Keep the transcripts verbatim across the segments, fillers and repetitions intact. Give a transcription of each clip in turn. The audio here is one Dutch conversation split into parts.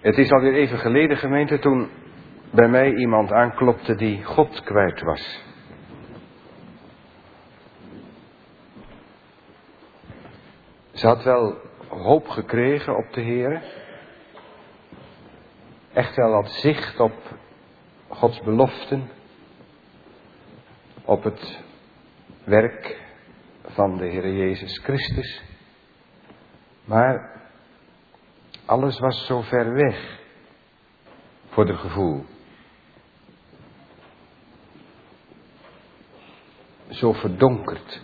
Het is alweer even geleden, gemeente, toen bij mij iemand aanklopte die God kwijt was. Ze had wel hoop gekregen op de Heere. Echt wel wat zicht op Gods beloften. Op het werk van de Heere Jezus Christus. Maar alles was zo ver weg voor het gevoel. Zo verdonkerd.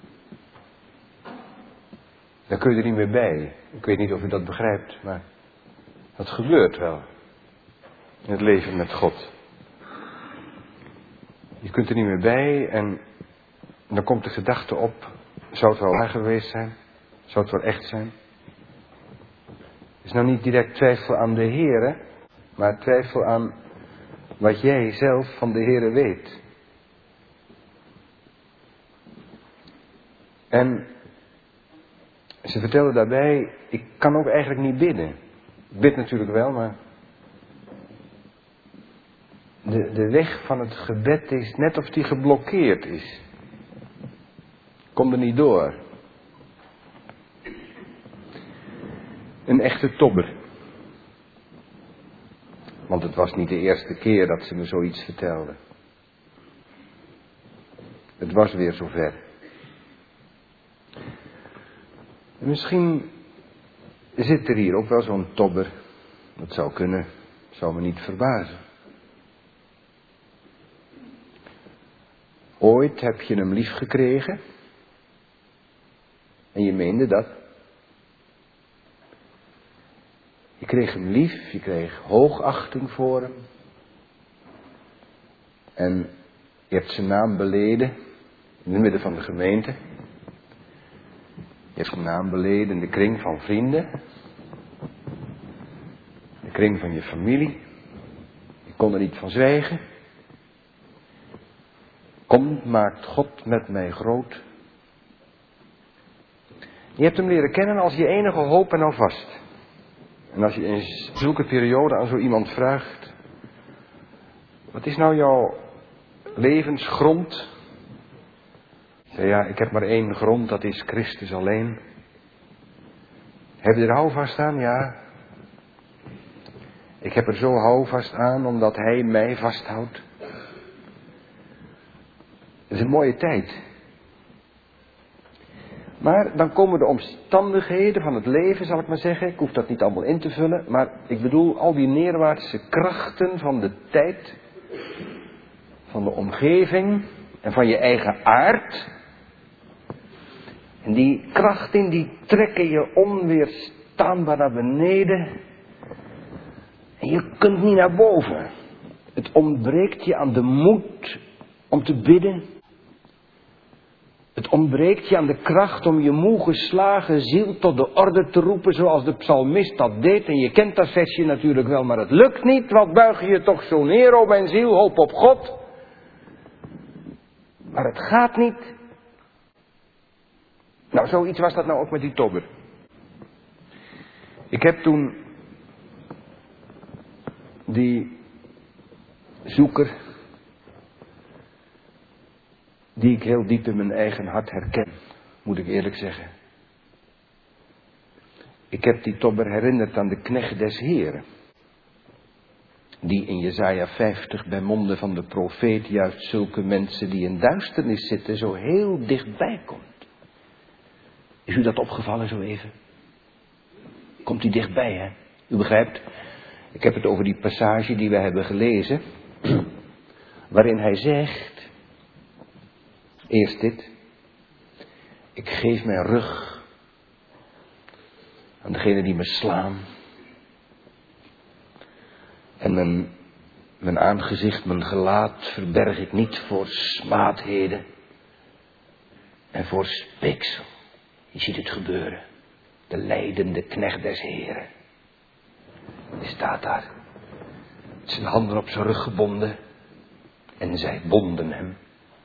Daar kun je er niet meer bij. Ik weet niet of u dat begrijpt, maar dat gebeurt wel. In het leven met God. Je kunt er niet meer bij en dan komt de gedachte op. Zou het wel waar geweest zijn? Zou het wel echt zijn? Het is nou niet direct twijfel aan de Heere, maar twijfel aan wat jij zelf van de Heere weet. En ze vertelde daarbij, ik kan ook eigenlijk niet bidden. Ik bid natuurlijk wel, maar de, de weg van het gebed is net of die geblokkeerd is. Ik kom er niet door. Een echte tobber. Want het was niet de eerste keer dat ze me zoiets vertelde. Het was weer zover. En misschien zit er hier ook wel zo'n tobber. Dat zou kunnen. Zou me niet verbazen. Ooit heb je hem lief gekregen. En je meende dat. Je kreeg hem lief, je kreeg hoogachting voor hem. En je hebt zijn naam beleden in het midden van de gemeente. Je hebt zijn naam beleden in de kring van vrienden. De kring van je familie. Je kon er niet van zwijgen. Kom, maakt God met mij groot. Je hebt hem leren kennen als je enige hoop en alvast. En als je in zulke periode aan zo iemand vraagt. Wat is nou jouw levensgrond? Zeg ja, ik heb maar één grond, dat is Christus alleen. Heb je er houvast aan? Ja. Ik heb er zo houvast aan omdat hij mij vasthoudt. Het is een mooie tijd. Maar dan komen de omstandigheden van het leven, zal ik maar zeggen. Ik hoef dat niet allemaal in te vullen. Maar ik bedoel al die neerwaartse krachten van de tijd. Van de omgeving. En van je eigen aard. En die krachten die trekken je onweerstaanbaar naar beneden. En je kunt niet naar boven. Het ontbreekt je aan de moed om te bidden. Het ontbreekt je aan de kracht om je moe geslagen ziel tot de orde te roepen zoals de psalmist dat deed. En je kent dat versje natuurlijk wel, maar het lukt niet. Wat buig je je toch zo neer, o mijn ziel, hoop op God. Maar het gaat niet. Nou, zoiets was dat nou ook met die tobber. Ik heb toen die zoeker, die ik heel diep in mijn eigen hart herken, moet ik eerlijk zeggen. Ik heb die tobber herinnerd aan de knecht des Heeren. Die in Jesaja vijftig bij monden van de profeet juist zulke mensen die in duisternis zitten zo heel dichtbij komt. Is u dat opgevallen zo even? Komt hij dichtbij, hè? U begrijpt? Ik heb het over die passage die we hebben gelezen. Waarin hij zegt. Eerst dit. Ik geef mijn rug aan degenen die me slaan. En mijn, mijn aangezicht, mijn gelaat verberg ik niet voor smaadheden en voor speeksel. Je ziet het gebeuren. De lijdende knecht des Heren. Hij staat daar. Met zijn handen op zijn rug gebonden. En zij bonden hem.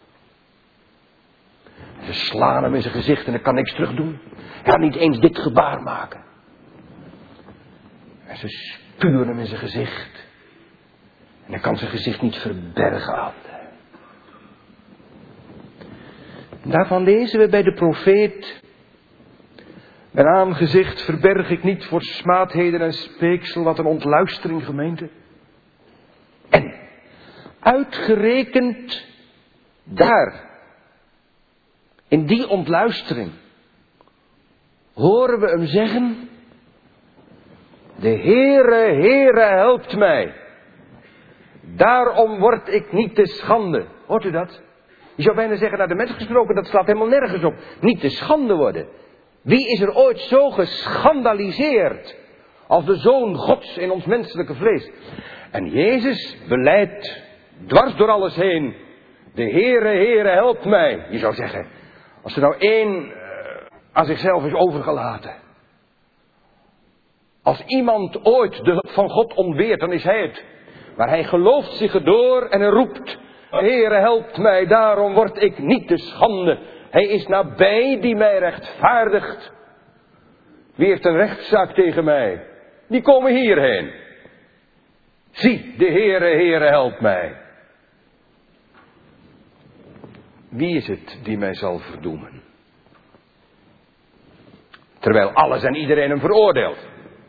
Ze slaan hem in zijn gezicht en hij kan niks terug doen. Hij kan niet eens dit gebaar maken. En ze spuwen hem in zijn gezicht. En hij kan zijn gezicht niet verbergen altijd. Daarvan lezen we bij de profeet. Mijn aangezicht verberg ik niet voor smaadheden en speeksel, wat een ontluistering, gemeente. En uitgerekend daar, in die ontluistering, horen we hem zeggen: de Heere, Heere, helpt mij. Daarom word ik niet te schande. Hoort u dat? Je zou bijna zeggen, naar de mens gesproken, dat slaat helemaal nergens op. Niet te schande worden. Wie is er ooit zo geschandaliseerd als de Zoon Gods in ons menselijke vlees? En Jezus belijdt dwars door alles heen: de Heere, Heere, helpt mij. Je zou zeggen, als er nou één uh, aan zichzelf is overgelaten. Als iemand ooit de hulp van God ontbeert, dan is hij het. Maar hij gelooft zich erdoor en hij roept: Heere, helpt mij, daarom word ik niet te schande. Hij is nabij die mij rechtvaardigt. Wie heeft een rechtszaak tegen mij? Die komen hierheen. Zie, de Heere, Heere, helpt mij. Wie is het die mij zal verdoemen? Terwijl alles en iedereen hem veroordeelt.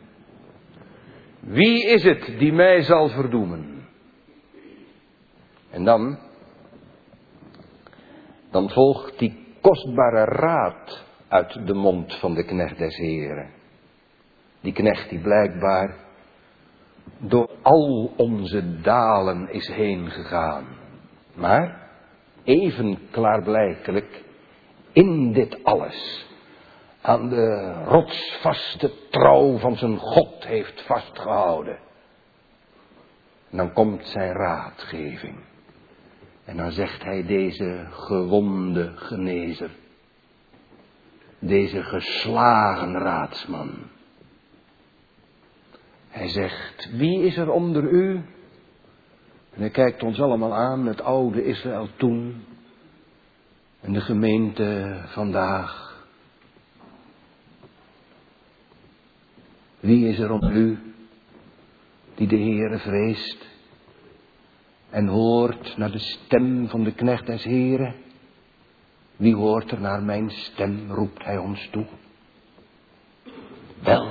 Wie is het die mij zal verdoemen? En dan, dan volgt die kostbare raad uit de mond van de knecht des Heren. Die knecht die blijkbaar door al onze dalen is heen gegaan. Maar even klaarblijkelijk in dit alles aan de rotsvaste trouw van zijn God heeft vastgehouden. En dan komt zijn raadgeving. En dan zegt hij: deze gewonde genezer. Deze geslagen raadsman. Hij zegt: wie is er onder u? En hij kijkt ons allemaal aan, het oude Israël toen. En de gemeente vandaag. Wie is er onder u die de Heere vreest en hoort naar de stem van de knecht des Heren? Wie hoort er naar mijn stem, roept hij ons toe. Wel,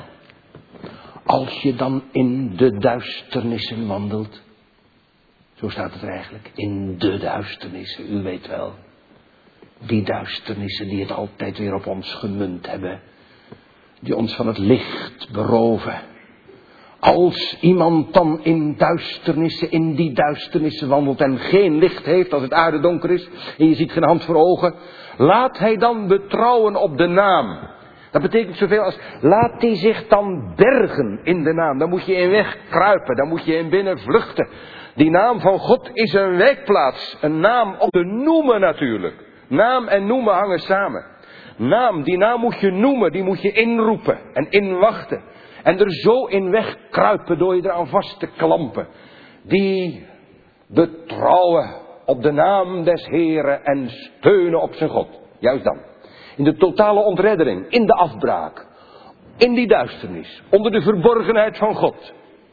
als je dan in de duisternissen wandelt, zo staat het eigenlijk, in de duisternissen, u weet wel, die duisternissen die het altijd weer op ons gemunt hebben, die ons van het licht beroven. Als iemand dan in duisternissen, in die duisternissen wandelt en geen licht heeft als het aarde donker is en je ziet geen hand voor ogen, laat hij dan betrouwen op de naam. Dat betekent zoveel als, laat hij zich dan bergen in de naam. Dan moet je in weg kruipen, dan moet je in binnen vluchten. Die naam van God is een wijkplaats, een naam om te noemen natuurlijk. Naam en noemen hangen samen. Naam, die naam moet je noemen, die moet je inroepen en inwachten. En er zo in wegkruipen door je eraan vast te klampen. Die betrouwen op de naam des Heren en steunen op zijn God. Juist dan. In de totale ontreddering, in de afbraak, in die duisternis, onder de verborgenheid van God.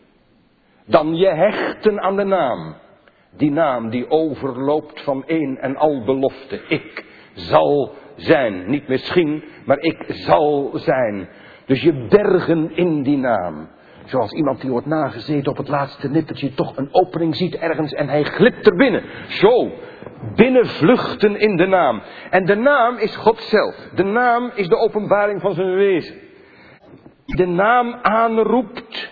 Dan je hechten aan de naam. Die naam die overloopt van een en al belofte. Ik zal zijn. Niet misschien, maar ik zal zijn. Dus je bergen in die naam. Zoals iemand die wordt nagezeten op het laatste nippertje toch een opening ziet ergens en hij glipt er binnen. Zo, binnenvluchten in de naam. En de naam is God zelf. De naam is de openbaring van zijn wezen. De naam aanroept,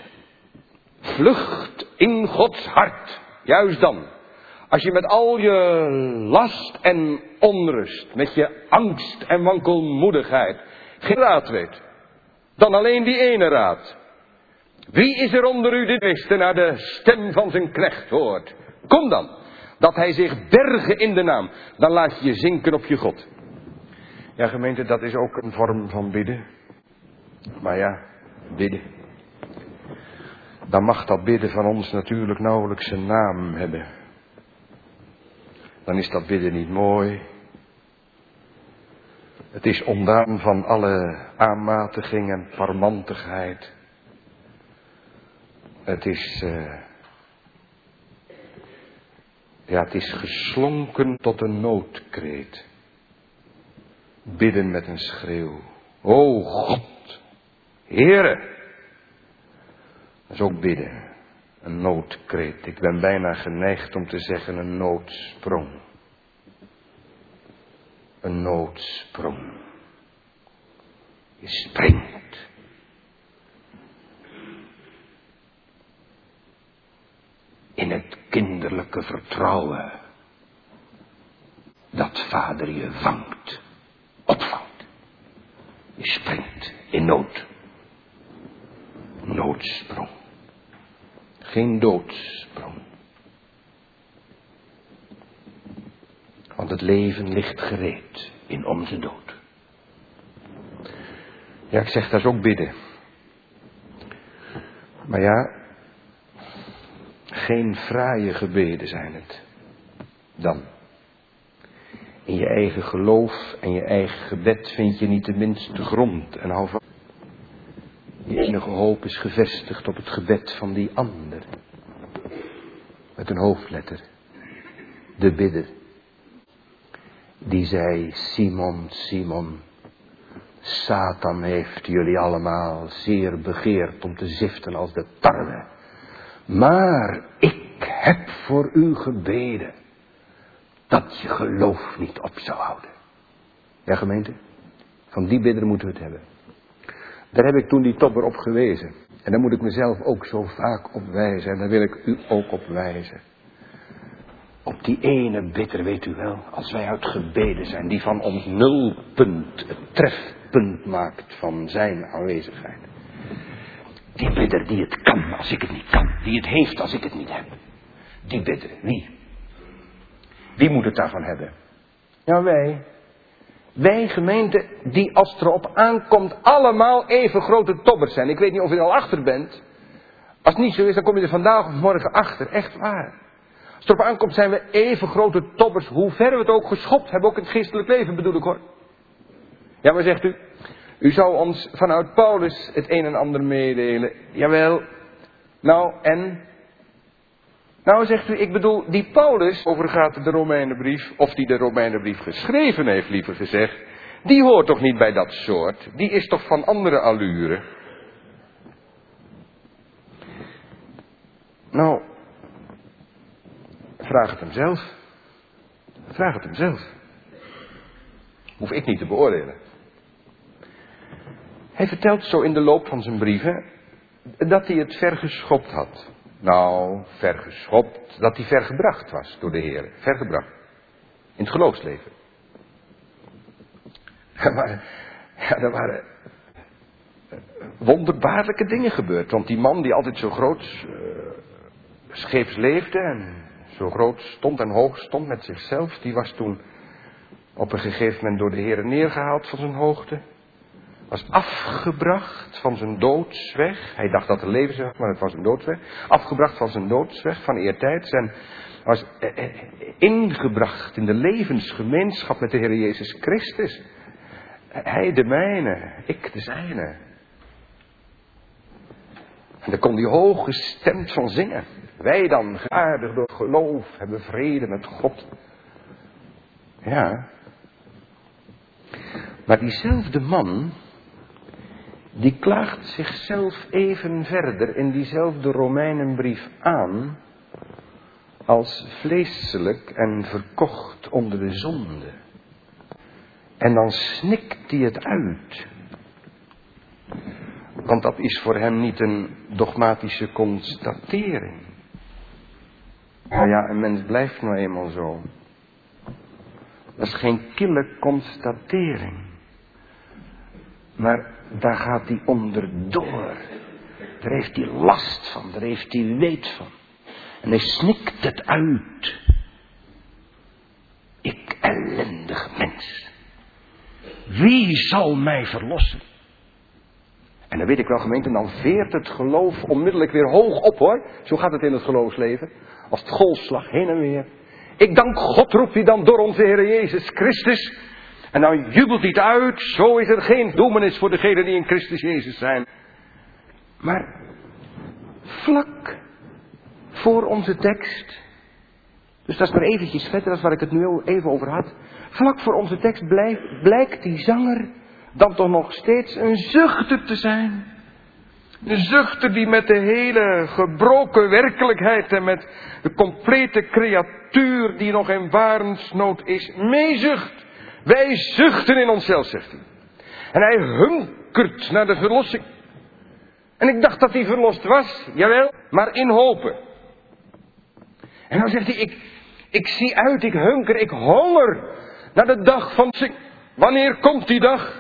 vlucht in Gods hart. Juist dan. Als je met al je last en onrust, met je angst en wankelmoedigheid geen raad weet, dan alleen die ene raad. Wie is er onder u die wist naar de stem van zijn knecht hoort? Kom dan, dat hij zich bergen in de naam. Dan laat je je zinken op je God. Ja, gemeente, dat is ook een vorm van bidden. Maar ja, bidden. Dan mag dat bidden van ons natuurlijk nauwelijks een naam hebben. Dan is dat bidden niet mooi. Het is ontdaan van alle aanmatiging en parmantigheid. Het is, uh, ja, het is geslonken tot een noodkreet. Bidden met een schreeuw. O God, Heere. Dat is ook bidden. Een noodkreet. Ik ben bijna geneigd om te zeggen een noodsprong. Een noodsprong. Je springt. In het kinderlijke vertrouwen. Dat vader je vangt. Opvangt. Je springt in nood. Noodsprong. Geen doodsprong. Want het leven ligt gereed in onze dood. Ja, ik zeg, dat is ook bidden. Maar ja, geen fraaie gebeden zijn het. Dan. In je eigen geloof en je eigen gebed vind je niet de minste grond en hou van. Je enige hoop is gevestigd op het gebed van die ander. Met een hoofdletter. De bidder. Die zei, Simon, Simon, Satan heeft jullie allemaal zeer begeerd om te ziften als de tarwe. Maar ik heb voor u gebeden dat je geloof niet op zou houden. Ja, gemeente? Van die bidder moeten we het hebben. Daar heb ik toen die topper op gewezen. En daar moet ik mezelf ook zo vaak op wijzen. En daar wil ik u ook op wijzen. Op die ene bidder, weet u wel, als wij uit gebeden zijn, die van ons nulpunt het trefpunt maakt van zijn aanwezigheid. Die bidder die het kan als ik het niet kan. Die het heeft als ik het niet heb. Die bidder, wie? Wie moet het daarvan hebben? Ja, wij. Wij gemeente die als het erop aankomt allemaal even grote tobbers zijn. Ik weet niet of u er al achter bent. Als het niet zo is, dan kom je er vandaag of morgen achter. Echt waar. Als het erop aankomt zijn we even grote tobbers. Hoe ver we het ook geschopt hebben. Ook in het geestelijk leven bedoel ik hoor. Ja, maar zegt u. U zou ons vanuit Paulus het een en ander meedelen. Jawel. Nou en... Nou zegt u, ik bedoel, die Paulus overgaat de Romeinenbrief, of die de Romeinenbrief geschreven heeft, liever gezegd, die hoort toch niet bij dat soort? Die is toch van andere allure? Nou, vraag het hem zelf. Vraag het hem zelf. Hoef ik niet te beoordelen. Hij vertelt zo in de loop van zijn brieven dat hij het vergeschopt had. Nou, vergeschopt, dat hij vergebracht was door de Heer. Vergebracht. In het geloofsleven. Maar, ja, er waren wonderbaarlijke dingen gebeurd. Want die man die altijd zo groot uh, scheeps leefde en zo groot stond en hoog stond met zichzelf, die was toen op een gegeven moment door de Heer neergehaald van zijn hoogte. Was afgebracht van zijn doodsweg. Hij dacht dat het levensweg, maar het was een doodsweg. Afgebracht van zijn doodsweg, van eertijds. En was eh, eh, ingebracht in de levensgemeenschap met de Heer Jezus Christus. Hij de mijne, ik de zijne. En daar kon hij hoog gestemd van zingen. Wij dan, geaardigd door geloof, hebben vrede met God. Ja. Maar diezelfde man, die klaagt zichzelf even verder in diezelfde Romeinenbrief aan als vleeselijk en verkocht onder de zonde. En dan snikt hij het uit. Want dat is voor hem niet een dogmatische constatering. Nou ja, een mens blijft nou eenmaal zo. Dat is geen kille constatering. Maar daar gaat hij onderdoor. Daar heeft hij last van, daar heeft hij weet van. En hij snikt het uit. Ik ellendig mens. Wie zal mij verlossen? En dan weet ik wel gemeente, dan veert het geloof onmiddellijk weer hoog op hoor. Zo gaat het in het geloofsleven. Als het golfslag heen en weer. Ik dank God, roept hij dan door onze Heer Jezus Christus. En dan jubelt hij het uit. Zo is er geen doemenis voor degenen die in Christus Jezus zijn. Maar vlak voor onze tekst, dus dat is maar eventjes verder, dat is waar ik het nu even over had. Vlak voor onze tekst blijkt, blijkt die zanger dan toch nog steeds een zuchter te zijn. Een zuchter die met de hele gebroken werkelijkheid en met de complete creatuur die nog in warensnood is, meezucht. Wij zuchten in onszelf, zegt hij. En hij hunkert naar de verlossing. En ik dacht dat hij verlost was, jawel, maar in hopen. En dan zegt hij, ik, ik zie uit, ik hunker, ik honger naar de dag van zing. Wanneer komt die dag?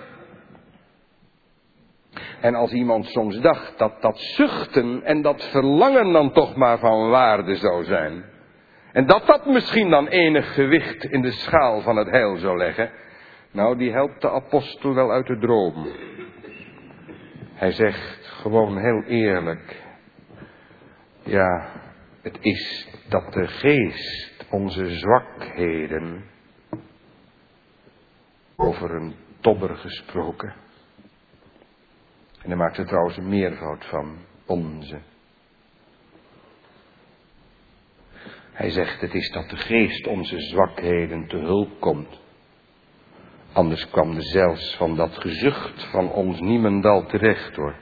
En als iemand soms dacht dat dat zuchten en dat verlangen dan toch maar van waarde zou zijn. En dat dat misschien dan enig gewicht in de schaal van het heil zou leggen. Nou, die helpt de apostel wel uit de droom. Hij zegt gewoon heel eerlijk. Ja, het is dat de geest onze zwakheden, over een tobber gesproken. En hij maakt er trouwens een meervoud van, onze. Hij zegt, het is dat de geest onze zwakheden te hulp komt. Anders kwam er zelfs van dat gezucht van ons niemendal terecht, hoor.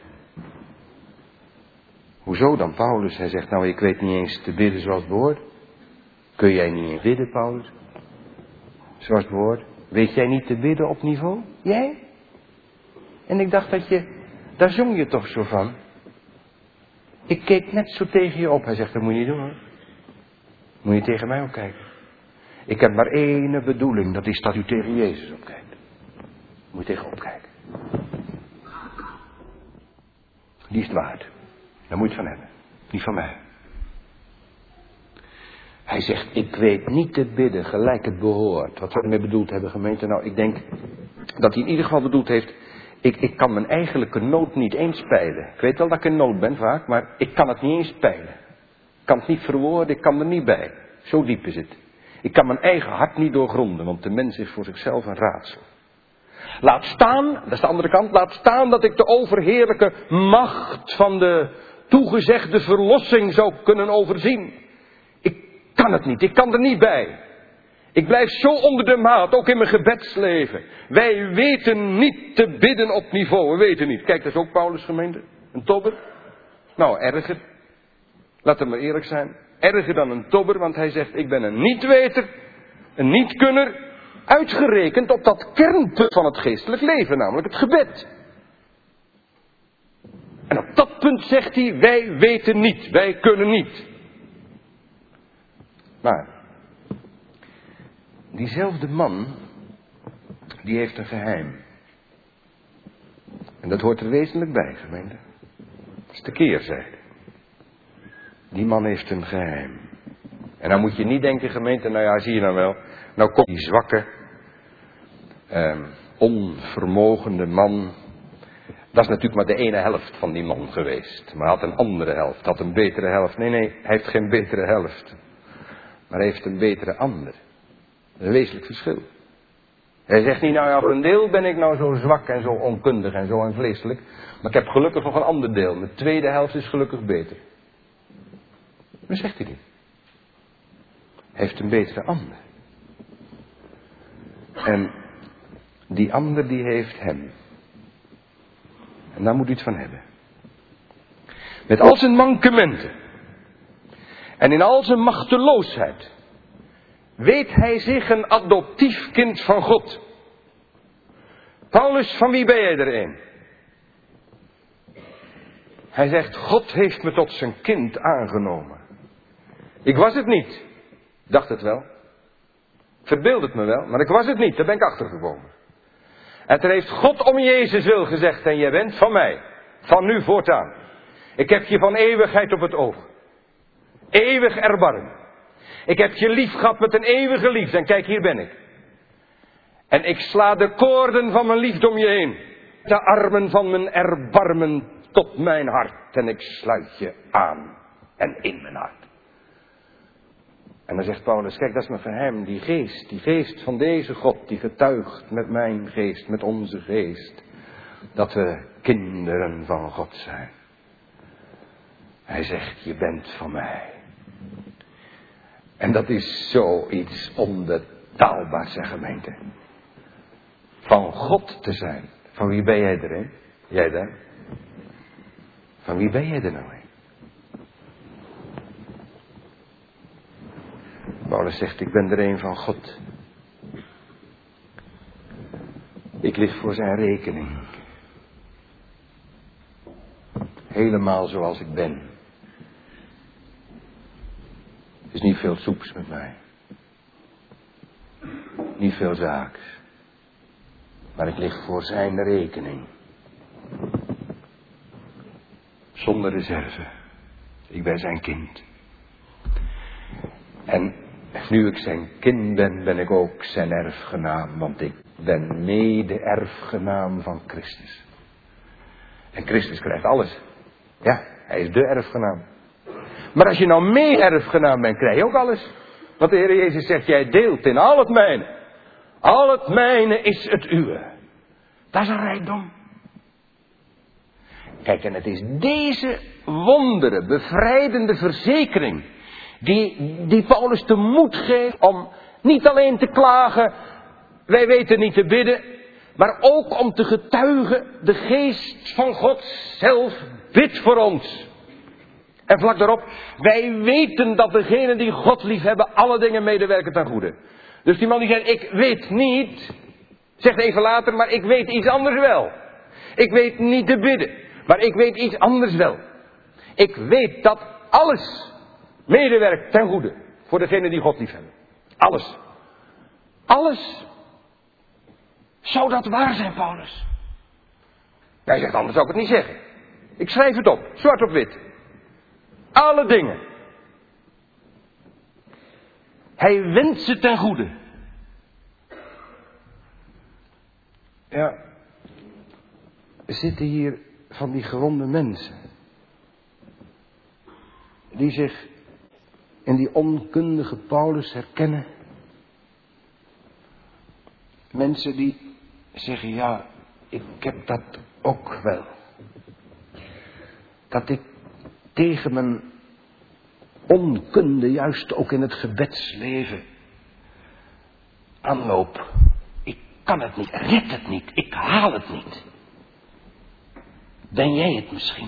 Hoezo dan, Paulus? Hij zegt, nou, ik weet niet eens te bidden zoals het behoort. Kun jij niet eens bidden, Paulus? Zoals het behoort. Weet jij niet te bidden op niveau? Jij? En ik dacht dat je, daar zong je toch zo van. Ik keek net zo tegen je op. Hij zegt, dat moet je niet doen, hoor. Moet je tegen mij opkijken. Ik heb maar één bedoeling, dat is dat u tegen Jezus opkijkt. Moet je tegen opkijken. Die is het waard. Daar moet je het van hebben. Niet van mij. Hij zegt, ik weet niet te bidden gelijk het behoort. Wat we ermee bedoeld hebben, gemeente? Nou, ik denk dat hij in ieder geval bedoeld heeft, ik, ik kan mijn eigenlijke nood niet eens peilen. Ik weet wel dat ik in nood ben vaak, maar ik kan het niet eens peilen. Ik kan het niet verwoorden, ik kan er niet bij. Zo diep is het. Ik kan mijn eigen hart niet doorgronden, want de mens is voor zichzelf een raadsel. Laat staan, dat is de andere kant, laat staan dat ik de overheerlijke macht van de toegezegde verlossing zou kunnen overzien. Ik kan het niet, ik kan er niet bij. Ik blijf zo onder de maat, ook in mijn gebedsleven. Wij weten niet te bidden op niveau, we weten niet. Kijk, dat is ook Paulus' gemeente, een tobber. Nou, erger. Laten we maar eerlijk zijn. Erger dan een tobber, want hij zegt, ik ben een niet-weter, een niet-kunner, uitgerekend op dat kernpunt van het geestelijk leven, namelijk het gebed. En op dat punt zegt hij, wij weten niet, wij kunnen niet. Maar, diezelfde man, die heeft een geheim. En dat hoort er wezenlijk bij, gemeente. Dat is de keerzijde. Die man heeft een geheim. En dan moet je niet denken, gemeente, nou ja, zie je nou wel. Nou komt die zwakke, eh, onvermogende man. Dat is natuurlijk maar de ene helft van die man geweest. Maar hij had een andere helft, had een betere helft. Nee, nee, hij heeft geen betere helft. Maar hij heeft een betere ander. Dat is een wezenlijk verschil. Hij zegt niet, nou ja, op een deel ben ik nou zo zwak en zo onkundig en zo en vleeselijk. Maar ik heb gelukkig nog een ander deel. Mijn tweede helft is gelukkig beter. Maar zegt hij niet. Hij heeft een betere ander. En die ander die heeft hem. En daar moet u het van hebben. Met al zijn mankementen. En in al zijn machteloosheid. Weet hij zich een adoptief kind van God. Paulus, van wie ben jij er een? Hij zegt, God heeft me tot zijn kind aangenomen. Ik was het niet. Dacht het wel. Verbeeld het me wel, maar ik was het niet. Daar ben ik achtergekomen. En toen heeft God om Jezus wil gezegd, en jij bent van mij. Van nu voortaan. Ik heb je van eeuwigheid op het oog. Eeuwig erbarmen. Ik heb je lief gehad met een eeuwige liefde. En kijk, hier ben ik. En ik sla de koorden van mijn liefde om je heen. De armen van mijn erbarmen tot mijn hart. En ik sluit je aan. En in mijn hart. En dan zegt Paulus, kijk, dat is mijn geheim. Die geest, die geest van deze God, die getuigt met mijn geest, met onze geest. Dat we kinderen van God zijn. Hij zegt, je bent van mij. En dat is zoiets onbetaalbaars, zeg gemeente. Van God te zijn. Van wie ben jij er, hè? Jij daar? Van wie ben jij er nou, hè? Paulus zegt, ik ben er een van God. Ik lig voor zijn rekening. Helemaal zoals ik ben. Er is niet veel soeps met mij. Niet veel zaaks. Maar ik lig voor zijn rekening. Zonder reserve. Ik ben zijn kind. En nu ik zijn kind ben, ben ik ook zijn erfgenaam. Want ik ben mede-erfgenaam van Christus. En Christus krijgt alles. Ja, hij is de erfgenaam. Maar als je nou mee-erfgenaam bent, krijg je ook alles. Want de Heer Jezus zegt, jij deelt in al het mijne. Al het mijne is het uwe. Dat is een rijkdom. Kijk, en het is deze wondere, bevrijdende verzekering die, die Paulus de moed geeft om niet alleen te klagen, wij weten niet te bidden, maar ook om te getuigen, de geest van God zelf bidt voor ons. En vlak daarop, wij weten dat degenen die God lief hebben, alle dingen medewerken ten goede. Dus die man die zegt, ik weet niet, zegt even later, maar ik weet iets anders wel. Ik weet niet te bidden, maar ik weet iets anders wel. Ik weet dat alles medewerkt ten goede voor degenen die God lief hebben. Alles. Alles. Zou dat waar zijn, Paulus? Hij zegt, anders zou ik het niet zeggen. Ik schrijf het op, zwart op wit. Alle dingen. Hij wenst ze ten goede. Ja, er zitten hier van die gewonde mensen. Die zich in die onkundige Paulus herkennen. Mensen die zeggen, ja, ik heb dat ook wel. Dat ik tegen mijn onkunde, juist ook in het gebedsleven, aanloop. Ik kan het niet, red het niet, ik haal het niet. Ben jij het misschien?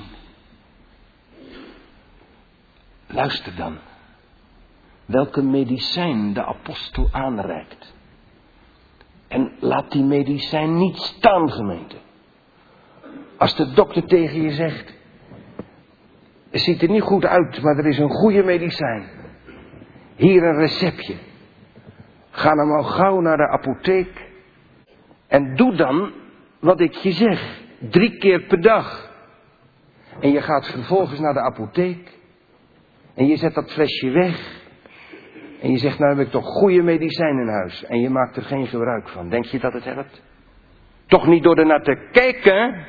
Luister dan. Welke medicijn de apostel aanreikt. En laat die medicijn niet staan, gemeente. Als de dokter tegen je zegt, het ziet er niet goed uit, maar er is een goede medicijn. Hier een receptje. Ga dan maar gauw naar de apotheek. En doe dan wat ik je zeg. Drie keer per dag. En je gaat vervolgens naar de apotheek. En je zet dat flesje weg. En je zegt, nou heb ik toch goede medicijn in huis. En je maakt er geen gebruik van. Denk je dat het helpt? Toch niet door er naar te kijken.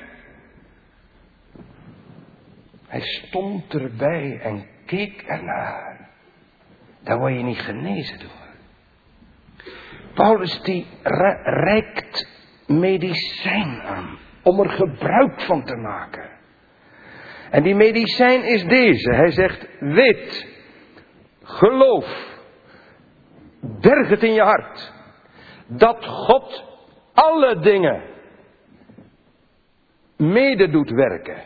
Hij stond erbij en keek ernaar. Daar word je niet genezen door. Paulus die reikt medicijn aan. Om er gebruik van te maken. En die medicijn is deze. Hij zegt, weet, geloof, berg het in je hart. Dat God alle dingen mede doet werken.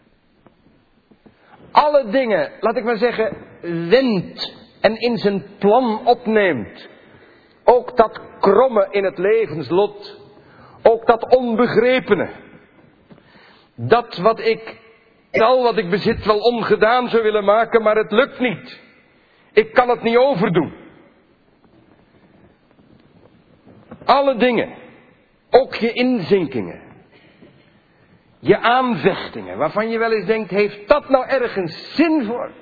Alle dingen, laat ik maar zeggen, wendt en in zijn plan opneemt. Ook dat kromme in het levenslot. Ook dat onbegrepene. Dat wat ik, al wat ik bezit wel ongedaan zou willen maken, maar het lukt niet. Ik kan het niet overdoen. Alle dingen. Ook je inzinkingen. Je aanvechtingen, waarvan je wel eens denkt, heeft dat nou ergens zin voor?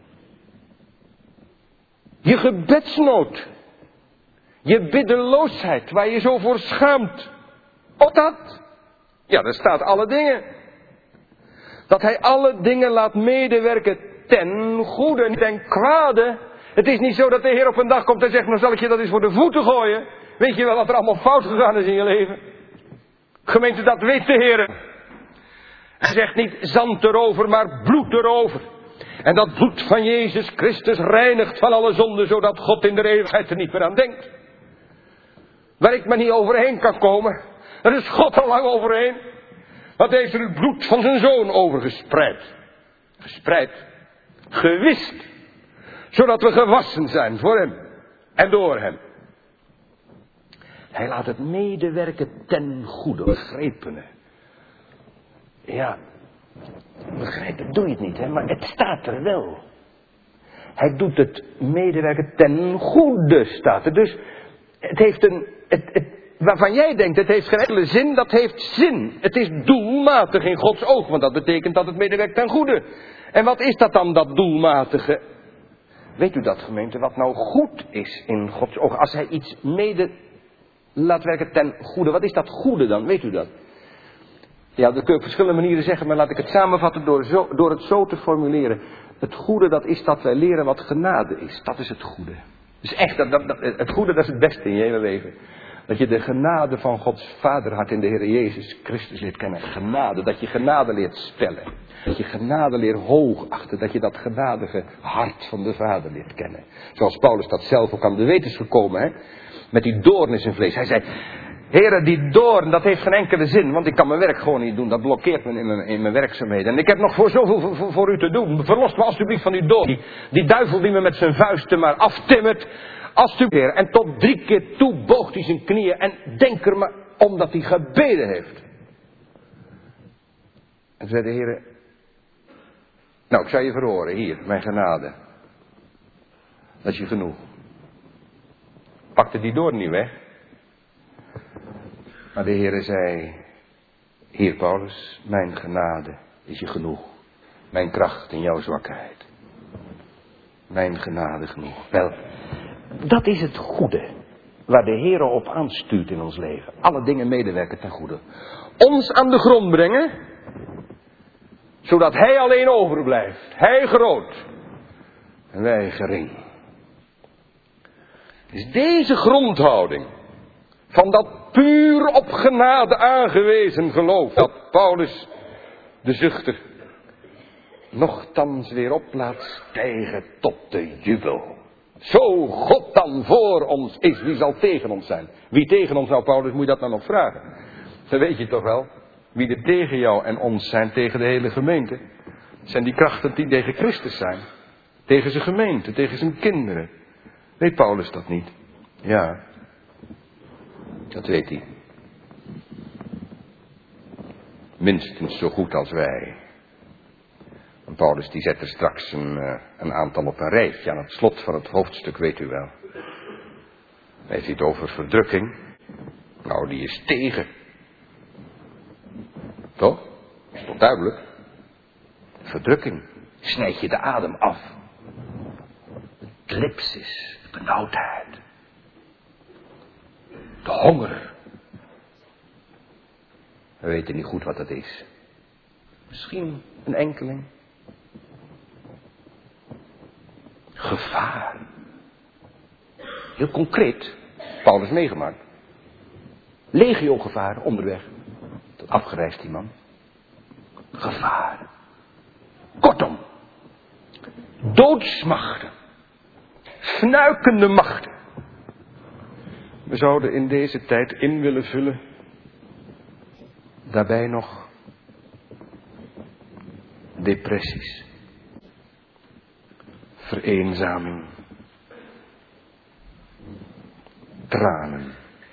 Je gebedsnood. Je biddeloosheid, waar je zo voor schaamt. Ook dat. Ja, daar staat alle dingen. Dat hij alle dingen laat medewerken ten goede en ten kwade. Het is niet zo dat de Heer op een dag komt en zegt, nou zal ik je dat eens voor de voeten gooien. Weet je wel wat er allemaal fout gegaan is in je leven? Gemeente, dat weet de Heer. Hij zegt niet zand erover, maar bloed erover. En dat bloed van Jezus Christus reinigt van alle zonden, zodat God in de eeuwigheid er niet meer aan denkt. Waar ik me niet overheen kan komen. Daar is God al lang overheen. Want hij heeft er het bloed van zijn zoon over gespreid. Gespreid. Gewist. Zodat we gewassen zijn voor hem. En door hem. Hij laat het medewerken ten goede. Begrepen. Ja. Begrijpen doe je het niet, hè? Maar het staat er wel. Hij doet het medewerken ten goede, staat er. Dus het heeft een... Het, het, waarvan jij denkt, het heeft geen enkele zin, dat heeft zin. Het is doelmatig in Gods oog, want dat betekent dat het medewerkt ten goede. En wat is dat dan, dat doelmatige? Weet u dat, gemeente, wat nou goed is in Gods oog? Als hij iets mede laat werken ten goede, wat is dat goede dan? Weet u dat? Ja, dat kun je op verschillende manieren zeggen, maar laat ik het samenvatten door, zo, door het zo te formuleren. Het goede, dat is dat wij leren wat genade is. Dat is het goede. Dus echt, dat, dat, dat, het goede, dat is het beste in je hele leven. Dat je de genade van Gods Vaderhart in de Heer Jezus Christus leert kennen. Genade, dat je genade leert spellen. Dat je genade leert hoogachten. Dat je dat genadige hart van de Vader leert kennen. Zoals Paulus dat zelf ook aan de weten is gekomen, hè. Met die doorn in zijn vlees. Hij zei, Heere, die doorn, dat heeft geen enkele zin. Want ik kan mijn werk gewoon niet doen. Dat blokkeert me in mijn, in mijn werkzaamheden. En ik heb nog voor zoveel voor, voor, voor u te doen. Verlos me alstublieft van die doorn. Die, die duivel die me met zijn vuisten maar aftimmert. Alstublieft. En tot drie keer toe boogt hij zijn knieën. En denk er maar om dat hij gebeden heeft. En zei de Heere, nou, ik zal je verhoren. Hier, mijn genade. Dat is je genoeg. Pakte die doorn niet weg. Maar de Heere zei, hier Paulus, mijn genade is je genoeg. Mijn kracht in jouw zwakheid. Mijn genade genoeg. Wel, dat is het goede. Waar de Heere op aanstuurt in ons leven. Alle dingen medewerken ten goede. Ons aan de grond brengen. Zodat hij alleen overblijft. Hij groot. En wij gering. Dus deze grondhouding. Van dat puur op genade aangewezen geloof. Dat Paulus de zuchter nochtans weer op laat stijgen tot de jubel. Zo God dan voor ons is, wie zal tegen ons zijn? Wie tegen ons nou, Paulus, moet je dat nou nog vragen? Dat weet je toch wel? Wie er tegen jou en ons zijn, tegen de hele gemeente. Zijn die krachten die tegen Christus zijn. Tegen zijn gemeente, tegen zijn kinderen. Weet Paulus dat niet? Ja. Dat weet hij. Minstens zo goed als wij. En Paulus die zet er straks een, een aantal op een rijtje aan het slot van het hoofdstuk, weet u wel. Hij heeft het over verdrukking. Nou, die is tegen. Toch? Is toch duidelijk? Verdrukking. Snijd je de adem af. Eclipsis. Benauwdheid. De honger. We weten niet goed wat dat is. Misschien een enkeling. Gevaar. Heel concreet. Paulus meegemaakt. Legio-gevaar onderweg. Tot afgereisd die man. Gevaar. Kortom. Doodsmachten. Fnuikende machten. We zouden in deze tijd in willen vullen. Daarbij nog. Depressies. Vereenzaming. Tranen.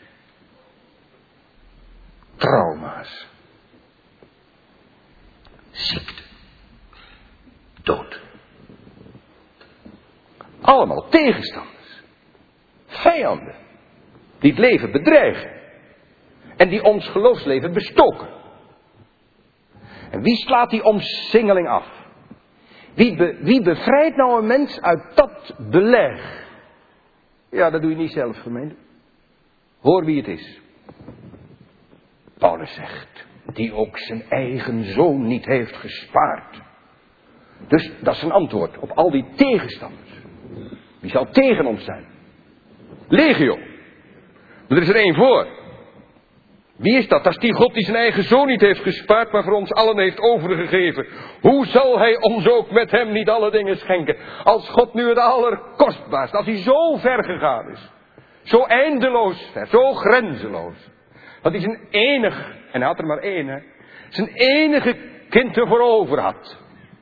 Trauma's. Ziekte. Dood. Allemaal tegenstanders. Vijanden. Die het leven bedreigen. En die ons geloofsleven bestoken. En wie slaat die omsingeling af? Wie, be, wie bevrijdt nou een mens uit dat beleg? Ja, dat doe je niet zelf, gemeente. Hoor wie het is. Paulus zegt, die ook zijn eigen zoon niet heeft gespaard. Dus dat is een antwoord op al die tegenstanders. Wie zal tegen ons zijn? Legio. Maar er is er één voor. Wie is dat? Dat is die God die zijn eigen zoon niet heeft gespaard, maar voor ons allen heeft overgegeven. Hoe zal hij ons ook met hem niet alle dingen schenken? Als God nu het allerkostbaarst, als hij zo ver gegaan is. Zo eindeloos ver, zo grenzeloos. Dat hij zijn enig, en hij had er maar één, hè, zijn enige kind ervoor over had.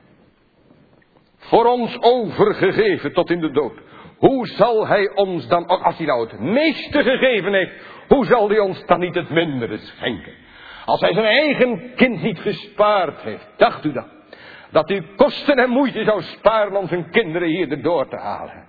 Voor ons overgegeven tot in de dood. Hoe zal hij ons dan, als hij nou het meeste gegeven heeft, hoe zal hij ons dan niet het mindere schenken? Als hij zijn eigen kind niet gespaard heeft, dacht u dan, dat u kosten en moeite zou sparen om zijn kinderen hier erdoor te halen?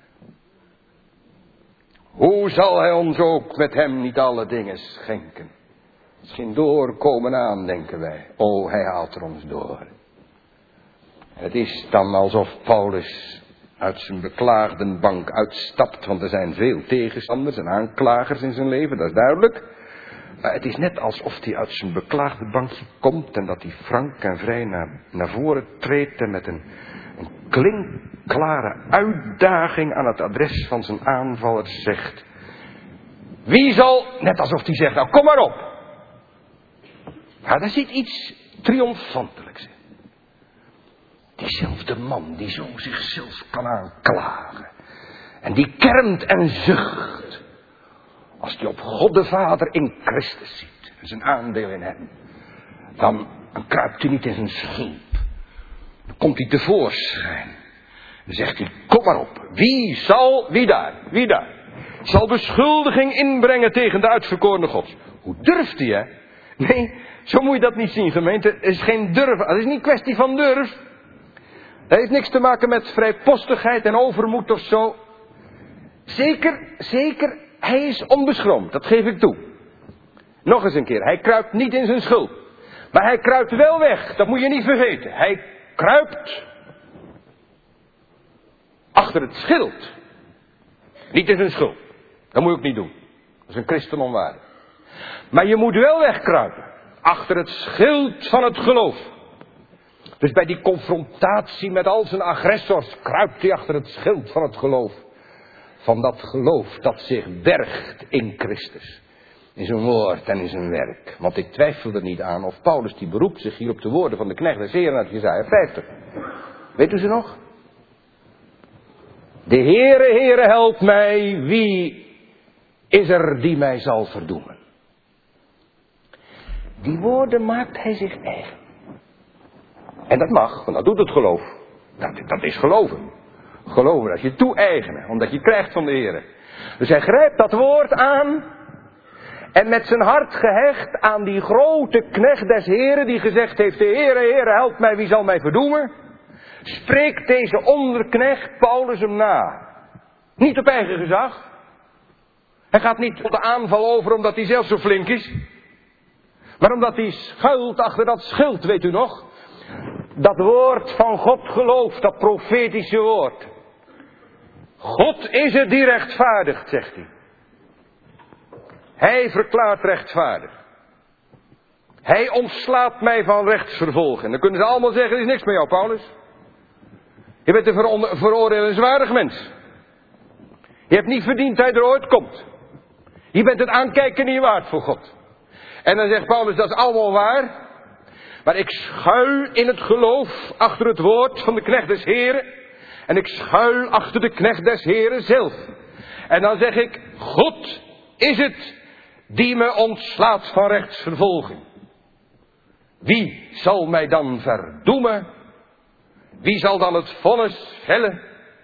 Hoe zal hij ons ook met hem niet alle dingen schenken? Misschien doorkomen aan, denken wij. O, hij haalt er ons door. Het is dan alsof Paulus uit zijn beklaagdenbank uitstapt, want er zijn veel tegenstanders en aanklagers in zijn leven, dat is duidelijk. Maar het is net alsof hij uit zijn beklaagdenbankje komt en dat hij frank en vrij naar, naar voren treedt en met een, een klinkklare uitdaging aan het adres van zijn aanvallers zegt: wie zal, net alsof hij zegt, nou kom maar op. Ja, daar zit iets triomfantelijks in. Diezelfde man die zo zichzelf kan aanklagen. En die kermt en zucht. Als die op God de Vader in Christus ziet. En zijn aandeel in hem. Dan, dan kruipt hij niet in zijn schulp. Dan komt hij tevoorschijn. Dan zegt hij, kom maar op. Wie zal, wie daar, wie daar. Zal beschuldiging inbrengen tegen de uitverkorene God. Hoe durft hij, hè? Nee, zo moet je dat niet zien, gemeente. Het is geen durf. Het is niet kwestie van durf. Dat heeft niks te maken met vrijpostigheid en overmoed of zo. Zeker, zeker, hij is onbeschroomd, dat geef ik toe. Nog eens een keer, hij kruipt niet in zijn schuld. Maar hij kruipt wel weg, dat moet je niet vergeten. Hij kruipt achter het schild. Niet in zijn schuld. Dat moet je ook niet doen. Dat is een christen onwaardig. Maar je moet wel wegkruipen. Achter het schild van het geloof. Dus bij die confrontatie met al zijn agressors kruipt hij achter het schild van het geloof. Van dat geloof dat zich bergt in Christus. In zijn woord en in zijn werk. Want ik twijfel er niet aan of Paulus die beroept zich hier op de woorden van de knecht des Heren uit Jesaja vijftig. Weet u ze nog? De Heere, Heere, help mij, wie is er die mij zal verdoemen? Die woorden maakt hij zich eigen. En dat mag, want dat doet het geloof. Dat, dat is geloven. Geloven, dat je toe-eigenen, omdat je krijgt van de Heer. Dus hij grijpt dat woord aan. En met zijn hart gehecht aan die grote knecht des Heren, die gezegd heeft: de Heere, Heere, help mij, wie zal mij verdoemen? Spreekt deze onderknecht Paulus hem na. Niet op eigen gezag. Hij gaat niet tot de aanval over omdat hij zelf zo flink is. Maar omdat hij schuilt achter dat schild, weet u nog? Dat woord van God gelooft, dat profetische woord. God is het die rechtvaardigt, zegt hij. Hij verklaart rechtvaardig. Hij ontslaat mij van rechtsvervolging. Dan kunnen ze allemaal zeggen, er is niks met jou, Paulus. Je bent een veroordelenswaardig mens. Je hebt niet verdiend dat je er ooit komt. Je bent het aankijken niet waard voor God. En dan zegt Paulus, dat is allemaal waar. Maar ik schuil in het geloof achter het woord van de knecht des Heren. En ik schuil achter de knecht des Heren zelf. En dan zeg ik, God is het die me ontslaat van rechtsvervolging. Wie zal mij dan verdoemen? Wie zal dan het vonnis vellen?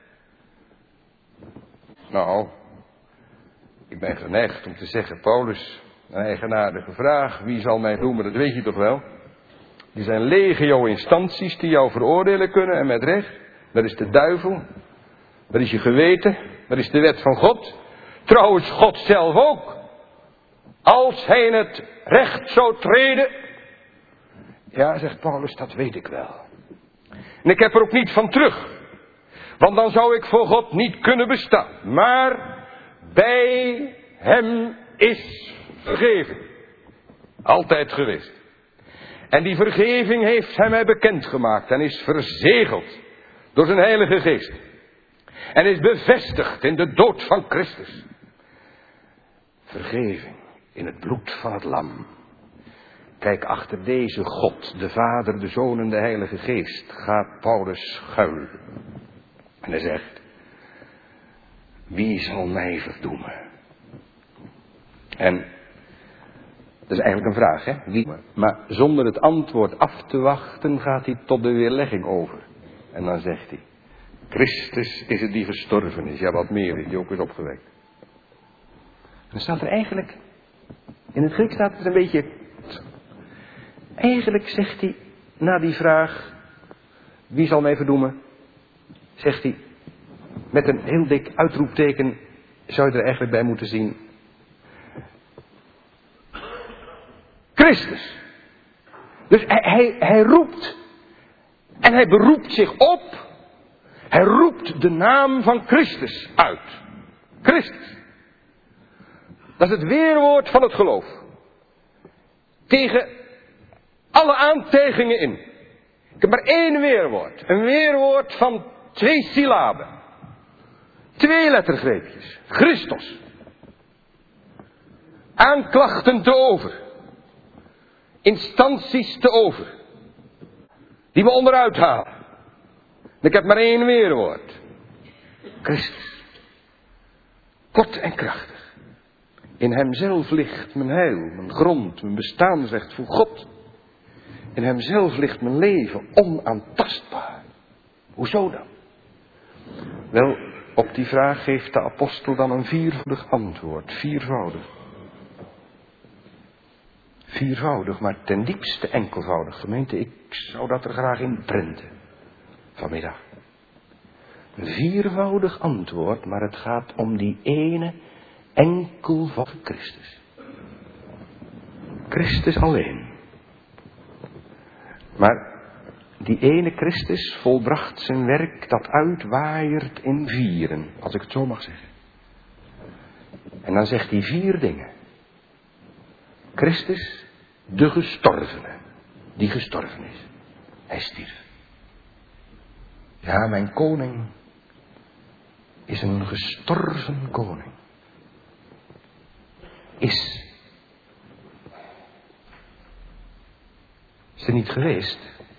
Nou, ik ben geneigd om te zeggen, Paulus, een eigenaardige vraag. Wie zal mij verdoemen, dat weet je toch wel? Er zijn legio instanties die jou veroordelen kunnen en met recht. Dat is de duivel. Dat is je geweten. Dat is de wet van God. Trouwens, God zelf ook. Als hij in het recht zou treden. Ja, zegt Paulus, dat weet ik wel. En ik heb er ook niet van terug. Want dan zou ik voor God niet kunnen bestaan. Maar bij hem is vergeving. Altijd geweest. En die vergeving heeft hij mij bekendgemaakt en is verzegeld door zijn Heilige Geest. En is bevestigd in de dood van Christus. Vergeving. in het bloed van het lam. Kijk, achter deze God, de Vader, de Zoon en de Heilige Geest, gaat Paulus schuil. En hij zegt, wie zal mij verdoemen? En dat is eigenlijk een vraag, hè? Wie? Maar zonder het antwoord af te wachten gaat hij tot de weerlegging over. En dan zegt hij, Christus is het die gestorven is. Ja, wat meer, die ook is opgewekt. En dan staat er eigenlijk, in het Grieks staat het een beetje, eigenlijk zegt hij, na die vraag, wie zal mij verdoemen? Zegt hij, met een heel dik uitroepteken, zou je er eigenlijk bij moeten zien, Christus. Dus hij, hij, hij roept. En hij beroept zich op. Hij roept de naam van Christus uit. Christus. Dat is het weerwoord van het geloof. Tegen alle aantijgingen in. Ik heb maar één weerwoord. Een weerwoord van twee syllaben. Twee lettergreepjes. Christus. Aanklachten te over. Instanties te over. Die we onderuit halen. Ik heb maar één weerwoord. Christus. Kort en krachtig. In hemzelf ligt mijn heil, mijn grond, mijn bestaansrecht voor God. In hemzelf ligt mijn leven onaantastbaar. Hoezo dan? Wel, op die vraag geeft de apostel dan een viervoudig antwoord. Viervoudig. Viervoudig, maar ten diepste enkelvoudig. Gemeente, ik zou dat er graag in prenten. Vanmiddag. Een viervoudig antwoord, maar het gaat om die ene enkelvoudige Christus. Christus alleen. Maar die ene Christus volbracht zijn werk dat uitwaaiert in vieren, als ik het zo mag zeggen. En dan zegt hij vier dingen. Christus, de gestorvene, die gestorven is. Hij stierf. Ja, mijn koning is een gestorven koning. Is. Is er niet geweest,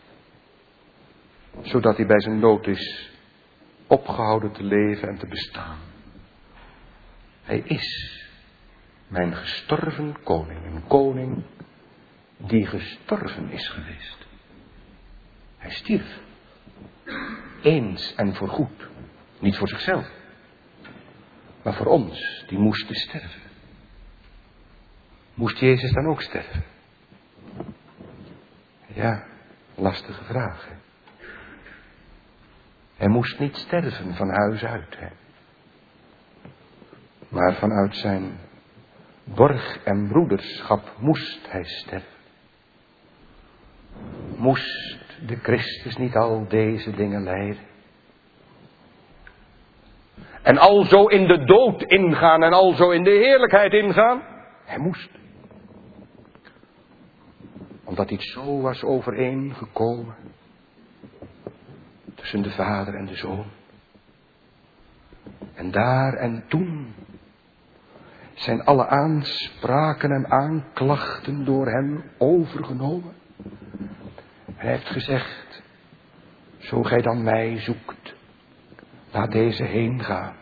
zodat hij bij zijn dood is opgehouden te leven en te bestaan. Hij is mijn gestorven koning, een koning die gestorven is geweest. Hij stierf. Eens en voorgoed. Niet voor zichzelf, maar voor ons, die moesten sterven. Moest Jezus dan ook sterven? Ja, lastige vraag. Hè? Hij moest niet sterven van huis uit. Hè? Maar vanuit zijn borg en broederschap moest hij sterven. Moest de Christus niet al deze dingen lijden? En alzo in de dood ingaan en alzo in de heerlijkheid ingaan? Hij moest. Omdat iets zo was overeengekomen tussen de Vader en de Zoon. En daar en toen zijn alle aanspraken en aanklachten door hem overgenomen. Hij heeft gezegd, zo gij dan mij zoekt, laat deze heen gaan.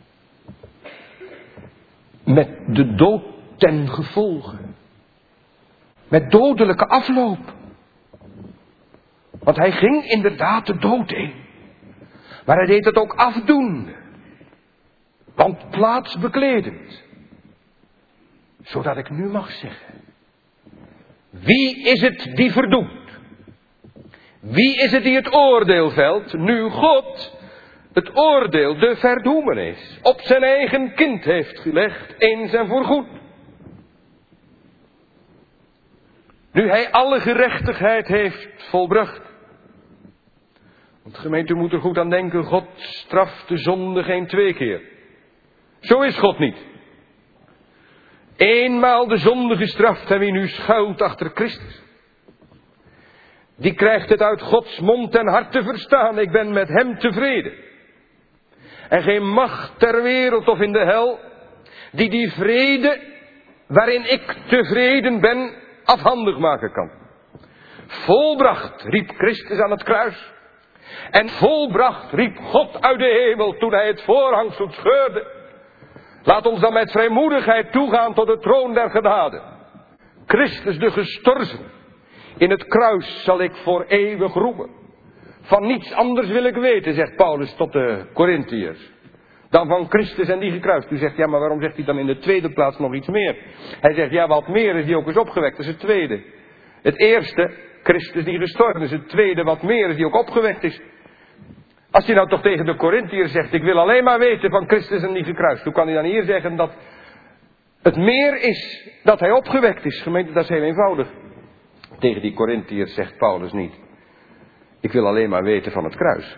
Met de dood ten gevolge. Met dodelijke afloop. Want hij ging inderdaad de dood in. Maar hij deed het ook afdoende. Want plaatsbekledend. Zodat ik nu mag zeggen. Wie is het die verdoemt? Wie is het die het oordeel velt? Nu God het oordeel, de verdoemenis, op zijn eigen kind heeft gelegd, eens en voorgoed. Nu hij alle gerechtigheid heeft volbracht. Want de gemeente moet er goed aan denken, God straft de zonde geen twee keer. Zo is God niet. Eenmaal de zonde gestraft en wie nu schuilt achter Christus. Die krijgt het uit Gods mond en hart te verstaan. Ik ben met hem tevreden. En geen macht ter wereld of in de hel die die vrede waarin ik tevreden ben, afhandig maken kan. Volbracht, riep Christus aan het kruis. En volbracht, riep God uit de hemel toen hij het voorhangsel scheurde. Laat ons dan met vrijmoedigheid toegaan tot de troon der genade. Christus de gestorven. In het kruis zal ik voor eeuwig roemen. Van niets anders wil ik weten, zegt Paulus tot de Korintiërs, dan van Christus en die gekruist. U zegt, ja, maar waarom zegt hij dan in de tweede plaats nog iets meer? Hij zegt, ja, wat meer is die ook eens opgewekt. Dat is het tweede. Het eerste, Christus die gestorven is. Het tweede, wat meer is die ook opgewekt is. Als hij nou toch tegen de Korintiërs zegt, ik wil alleen maar weten van Christus en die gekruist. Hoe kan hij dan hier zeggen dat het meer is dat hij opgewekt is? Gemeente, dat is heel eenvoudig. Tegen die Korintiërs zegt Paulus niet, ik wil alleen maar weten van het kruis.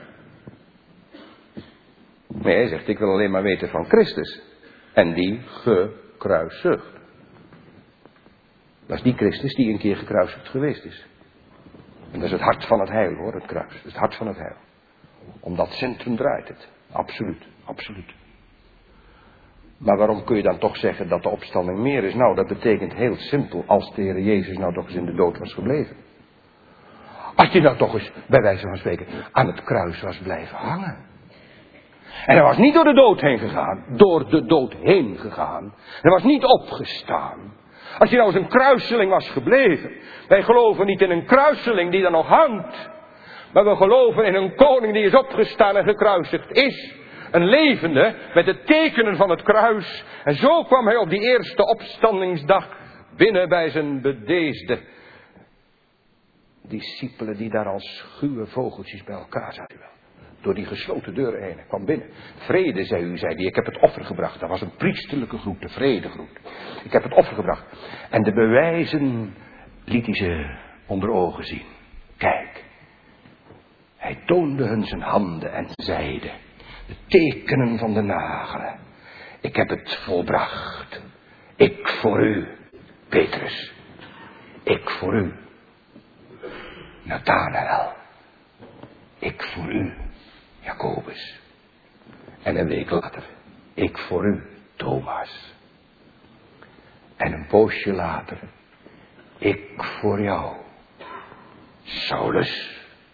Nee, hij zegt, ik wil alleen maar weten van Christus. En die gekruisigd. Dat is die Christus die een keer gekruisigd geweest is. En dat is het hart van het heil, hoor, het kruis. Dat is het hart van het heil. Om dat centrum draait het. Absoluut, absoluut. Maar waarom kun je dan toch zeggen dat de opstanding meer is? Nou, dat betekent heel simpel, als de Heer Jezus nou toch eens in de dood was gebleven. Als je nou toch eens, bij wijze van spreken, aan het kruis was blijven hangen. En hij was niet door de dood heen gegaan, door de dood heen gegaan. Hij was niet opgestaan. Als je nou eens een kruiseling was gebleven. Wij geloven niet in een kruiseling die er nog hangt. Maar we geloven in een koning die is opgestaan en gekruisigd is. Een levende met de tekenen van het kruis. En zo kwam hij op die eerste opstandingsdag binnen bij zijn bedeesde discipelen die daar als schuwe vogeltjes bij elkaar zaten. Door die gesloten deuren heen. Hij kwam binnen. Vrede, zei u, zei hij. Ik heb het offer gebracht. Dat was een priesterlijke groet, de vredegroet. Ik heb het offer gebracht. En de bewijzen liet hij ze onder ogen zien. Kijk. Hij toonde hun zijn handen en zeide, de tekenen van de nagelen. Ik heb het volbracht. Ik voor u, Petrus. Ik voor u, Nathanael. Ik voor u, Jacobus. En een week later, ik voor u, Thomas. En een poosje later, ik voor jou, Saulus.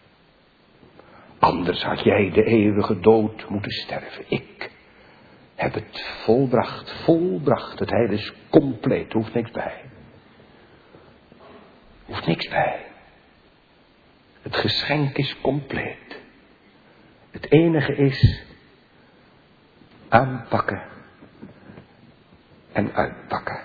Anders had jij de eeuwige dood moeten sterven. Ik heb het volbracht, volbracht. Het heil is compleet, hoeft niks bij. Hoeft niks bij. Het geschenk is compleet. Het enige is aanpakken en uitpakken.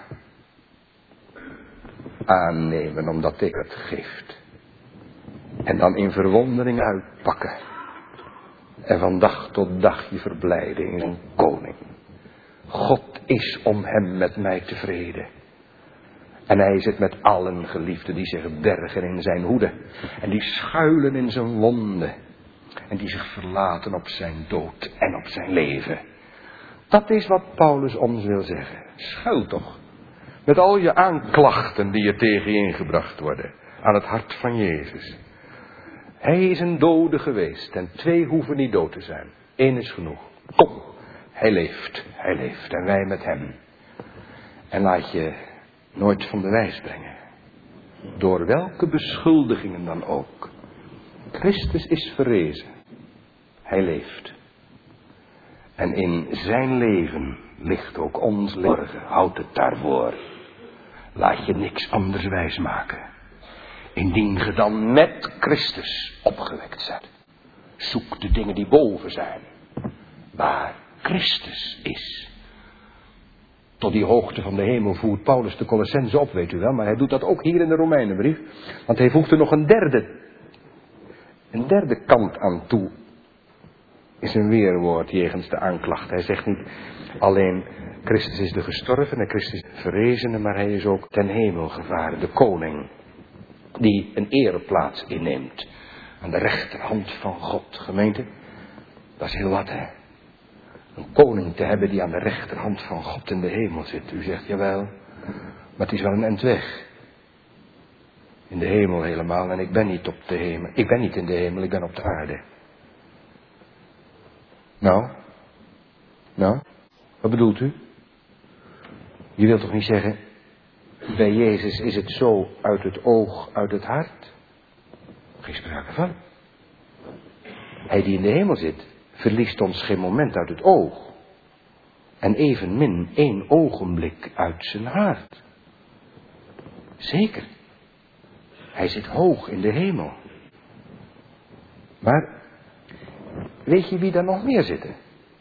Aannemen omdat ik het geeft. En dan in verwondering uitpakken. En van dag tot dag je verblijden in een koning. God is om hem met mij tevreden. En hij is het met allen geliefden die zich bergen in zijn hoede. En die schuilen in zijn wonden. En die zich verlaten op zijn dood en op zijn leven. Dat is wat Paulus ons wil zeggen. Schuil toch. Met al je aanklachten die er tegen je ingebracht worden. Aan het hart van Jezus. Hij is een dode geweest. En twee hoeven niet dood te zijn. Eén is genoeg. Kom. Hij leeft. Hij leeft. En wij met hem. En laat je nooit van de wijs brengen. Door welke beschuldigingen dan ook. Christus is verrezen. Hij leeft. En in zijn leven ligt ook ons leven. Houd het daarvoor. Laat je niks anders wijs maken. Indien ge dan met Christus opgewekt zijt. Zoek de dingen die boven zijn. Waar Christus is. Tot die hoogte van de hemel voert Paulus de Colossenzen op, weet u wel. Maar hij doet dat ook hier in de Romeinenbrief. Want hij voegt er nog een derde. Een derde kant aan toe. Is een weerwoord jegens de aanklacht. Hij zegt niet alleen Christus is de gestorvene, Christus is de verrezene, maar hij is ook ten hemel gevaren, de koning. Die een ereplaats inneemt. Aan de rechterhand van God. Gemeente, dat is heel wat, hè. Een koning te hebben die aan de rechterhand van God in de hemel zit. U zegt, jawel, maar het is wel een end weg. In de hemel helemaal, en ik ben niet op de hemel. Ik ben niet in de hemel, ik ben op de aarde. Nou, nou, wat bedoelt u? Je wilt toch niet zeggen, Bij Jezus is het zo uit het oog, uit het hart. Geen sprake van. Hij die in de hemel zit, verliest ons geen moment uit het oog. En evenmin één ogenblik uit zijn hart. Zeker. Hij zit hoog in de hemel. Maar, weet je wie daar nog meer zitten?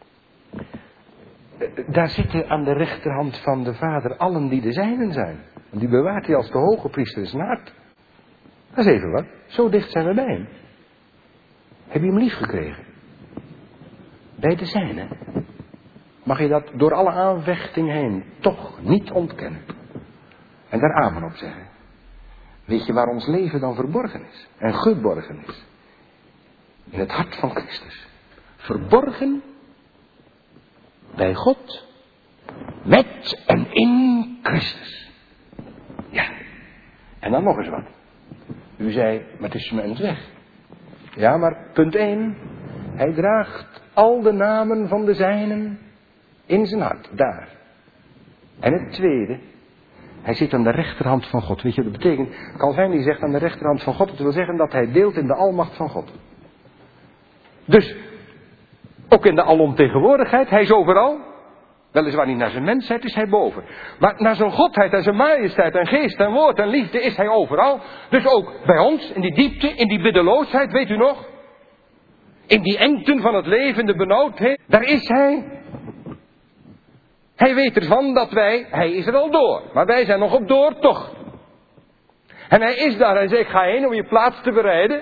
Daar zitten aan de rechterhand van de Vader allen die de zijnen zijn. En die bewaart hij als de hoge priester in zijn hart. Dat is even wat. Zo dicht zijn we bij hem. Heb je hem lief gekregen? Bij de zijnen. Mag je dat door alle aanvechting heen toch niet ontkennen. En daar amen op zeggen. Weet je waar ons leven dan verborgen is? En geborgen is? In het hart van Christus. Verborgen bij God. Met en in Christus. Ja. En dan nog eens wat. U zei, maar het is me weg. Ja, maar punt één. Hij draagt al de namen van de zijnen in zijn hart. Daar. En het tweede. Hij zit aan de rechterhand van God. Weet je wat dat betekent? Calvijn die zegt aan de rechterhand van God. Dat wil zeggen dat hij deelt in de almacht van God. Dus, ook in de alomtegenwoordigheid. Hij is overal. Weliswaar niet naar zijn mensheid is hij boven. Maar naar zijn godheid en zijn majesteit en geest en woord en liefde is hij overal. Dus ook bij ons, in die diepte, in die biddeloosheid, weet u nog? In die engten van het leven, de benauwdheid. Daar is hij. Hij weet ervan dat wij, hij is er al door. Maar wij zijn nog op doortocht. En hij is daar. Hij zegt, ik ga heen om je plaats te bereiden.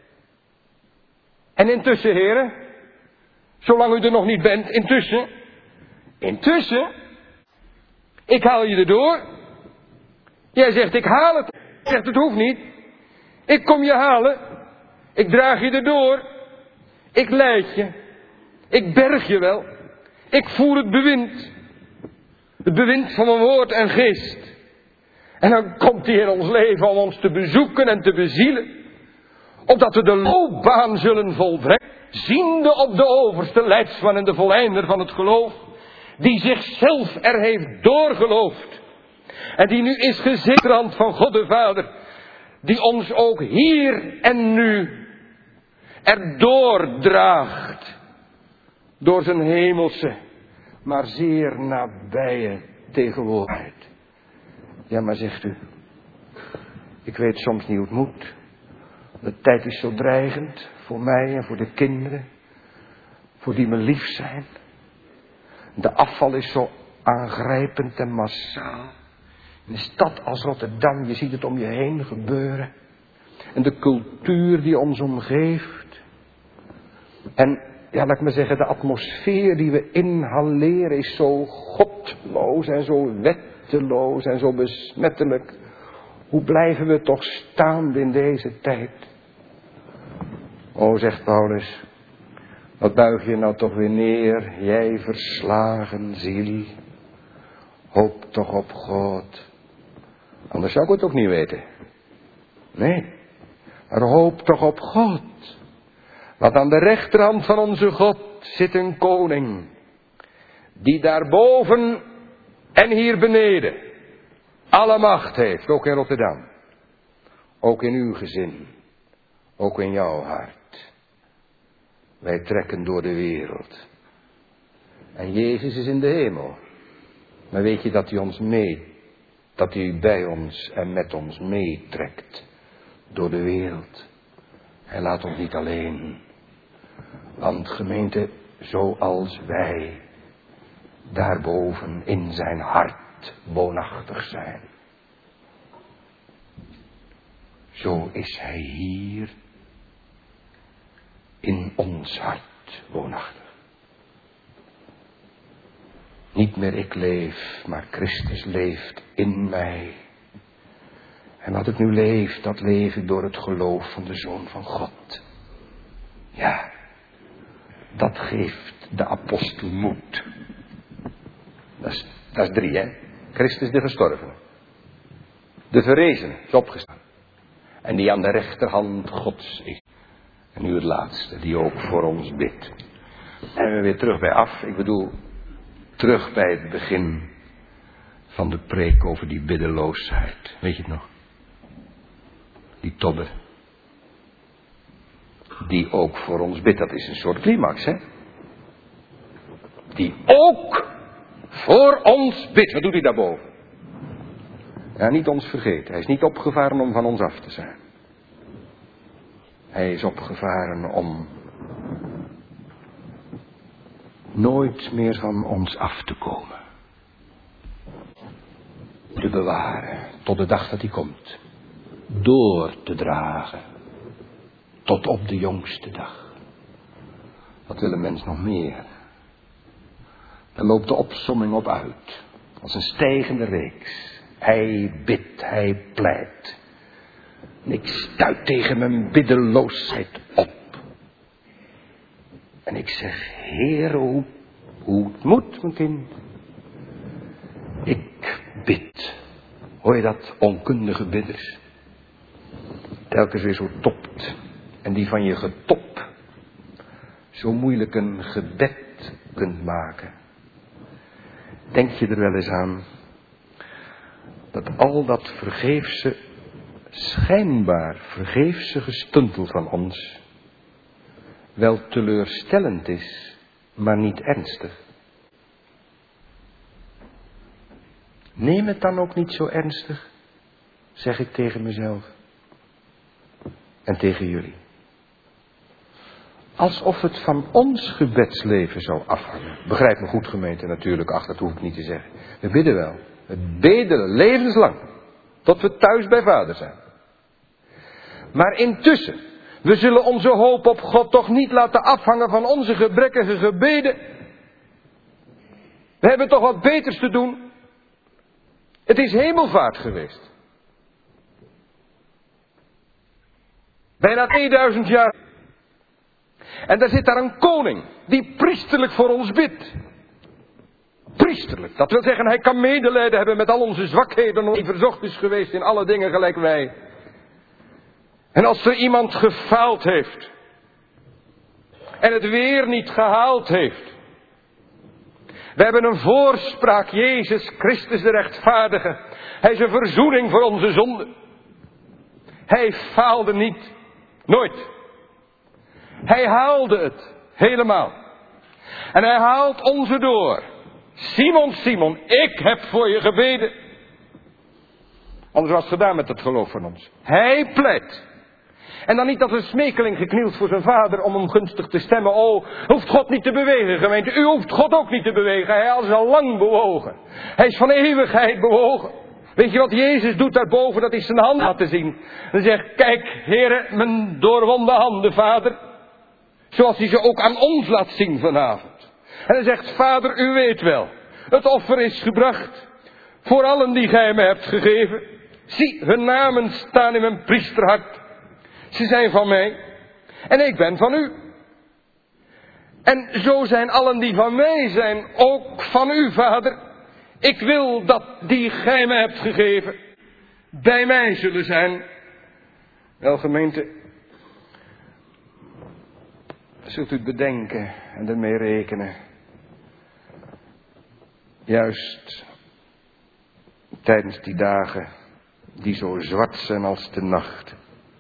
En intussen, heren, zolang u er nog niet bent, intussen, intussen, ik haal je erdoor. Jij zegt, ik haal het. Jij zegt, het hoeft niet. Ik kom je halen. Ik draag je erdoor. Ik leid je. Ik berg je wel. Ik voer het bewind. Het bewind van mijn woord en geest. En dan komt hij in ons leven om ons te bezoeken en te bezielen. Opdat we de loopbaan zullen volbrengen. Ziende op de overste leidsman en de voleinder van het geloof. Die zichzelf er heeft doorgeloofd. En die nu is gezeten van God de Vader. Die ons ook hier en nu erdoor draagt. Door zijn hemelse, maar zeer nabije tegenwoordigheid. Ja, maar zegt u, ik weet soms niet hoe het moet. De tijd is zo dreigend voor mij en voor de kinderen. Voor die me lief zijn. De afval is zo aangrijpend en massaal. In een stad als Rotterdam, je ziet het om je heen gebeuren. En de cultuur die ons omgeeft. En, ja, laat ik maar zeggen, de atmosfeer die we inhaleren is zo godloos en zo wetteloos en zo besmettelijk. Hoe blijven we toch staande in deze tijd? O, zegt Paulus, wat buig je nou toch weer neer, jij verslagen ziel. Hoop toch op God. Anders zou ik het ook niet weten. Nee, maar hoop toch op God. Want aan de rechterhand van onze God zit een koning. Die daarboven en hier beneden alle macht heeft, ook in Rotterdam. Ook in uw gezin. Ook in jouw hart. Wij trekken door de wereld. En Jezus is in de hemel. Maar weet je dat hij ons mee, dat hij bij ons en met ons meetrekt door de wereld. Hij laat ons niet alleen. Want gemeente, zoals wij daarboven in zijn hart woonachtig zijn. Zo is hij hier in ons hart woonachtig. Niet meer ik leef, maar Christus leeft in mij. En wat ik nu leef, dat leef ik door het geloof van de Zoon van God. Ja, dat geeft de apostel moed. Dat is, dat is drie, hè. Christus de gestorven. De verrezene is opgestaan. En die aan de rechterhand Gods is. En nu het laatste, die ook voor ons bidt. En we weer terug bij af. Ik bedoel, terug bij het begin van de preek over die biddeloosheid. Weet je het nog? Die tobbe. Die ook voor ons bidt. Dat is een soort climax, hè? Die ook voor ons bidt. Wat doet hij daarboven? Ja, niet ons vergeten. Hij is niet opgevaren om van ons af te zijn. Hij is opgevaren om nooit meer van ons af te komen. Te bewaren tot de dag dat hij komt. Door te dragen tot op de jongste dag. Wat wil een mens nog meer? Daar loopt de opsomming op uit. Als een stijgende reeks. Hij bidt, hij pleit. En ik stuit tegen mijn biddeloosheid op. En ik zeg, Heere, hoe, hoe het moet, mijn kind. Ik bid. Hoor je dat, onkundige bidders? Telkens weer zo topt. En die van je getop zo moeilijk een gebed kunt maken. Denk je er wel eens aan dat al dat vergeefse, schijnbaar vergeefse gestuntel van ons wel teleurstellend is, maar niet ernstig? Neem het dan ook niet zo ernstig, zeg ik tegen mezelf en tegen jullie. Alsof het van ons gebedsleven zou afhangen. Begrijp me goed, gemeente, natuurlijk. Ach, dat hoef ik niet te zeggen. We bidden wel. We bedelen levenslang. Tot we thuis bij Vader zijn. Maar intussen, we zullen onze hoop op God toch niet laten afhangen van onze gebrekkige gebeden. We hebben toch wat beters te doen. Het is hemelvaart geweest. Bijna tweeduizend jaar. En daar zit daar een koning die priesterlijk voor ons bidt. Priesterlijk, dat wil zeggen hij kan medelijden hebben met al onze zwakheden. Die verzocht is geweest in alle dingen gelijk wij. En als er iemand gefaald heeft. En het weer niet gehaald heeft. We hebben een voorspraak, Jezus Christus de rechtvaardige. Hij is een verzoening voor onze zonden. Hij faalde niet. Nooit. Hij haalde het. Helemaal. En hij haalt onze door. Simon, Simon, ik heb voor je gebeden. Anders was het gedaan met het geloof van ons. Hij pleit. En dan niet als een smekeling geknield voor zijn vader om hem gunstig te stemmen. Oh, hoeft God niet te bewegen, gemeente. U hoeft God ook niet te bewegen. Hij is al lang bewogen. Hij is van eeuwigheid bewogen. Weet je wat Jezus doet daarboven? Dat is zijn hand laten zien. En zegt, kijk, Heere, mijn doorwonde handen, Vader. Zoals hij ze ook aan ons laat zien vanavond. En hij zegt, Vader, u weet wel. Het offer is gebracht. Voor allen die gij me hebt gegeven. Zie, hun namen staan in mijn priesterhart. Ze zijn van mij. En ik ben van u. En zo zijn allen die van mij zijn ook van u, Vader. Ik wil dat die gij me hebt gegeven bij mij zullen zijn. Wel, gemeente, zult u het bedenken en ermee rekenen. Juist tijdens die dagen die zo zwart zijn als de nacht.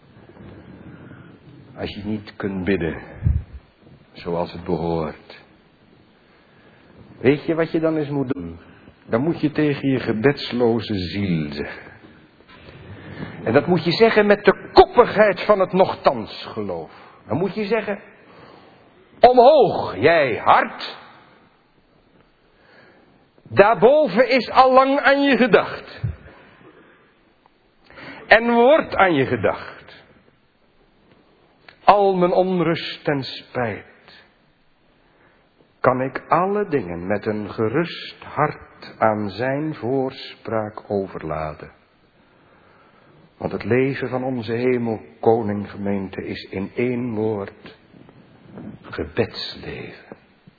Als je niet kunt bidden zoals het behoort. Weet je wat je dan eens moet doen? Dan moet je tegen je gebedsloze ziel zeggen. En dat moet je zeggen met de koppigheid van het nochtans geloof. Dan moet je zeggen, omhoog jij hart. Daarboven is allang aan je gedacht. En wordt aan je gedacht. Al mijn onrust en spijt. Kan ik alle dingen met een gerust hart aan zijn voorspraak overladen. Want het leven van onze hemelkoninggemeente is in één woord gebedsleven.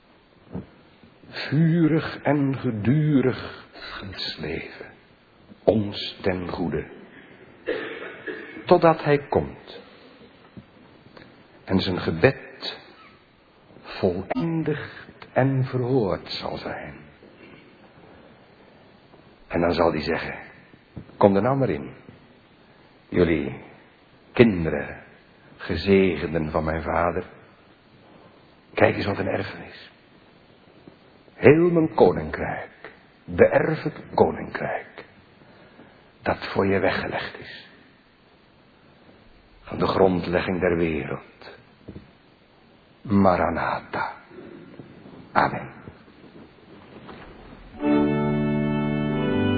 Vurig en gedurig gebedsleven. Ons ten goede. Totdat hij komt. En zijn gebed voleindigd en verhoord zal zijn. En dan zal hij zeggen, kom er nou maar in. Jullie kinderen, gezegenden van mijn vader. Kijk eens wat een erfenis. Heel mijn koninkrijk. Beërf het koninkrijk. Dat voor je weggelegd is. Van de grondlegging der wereld. Maranatha. Amen.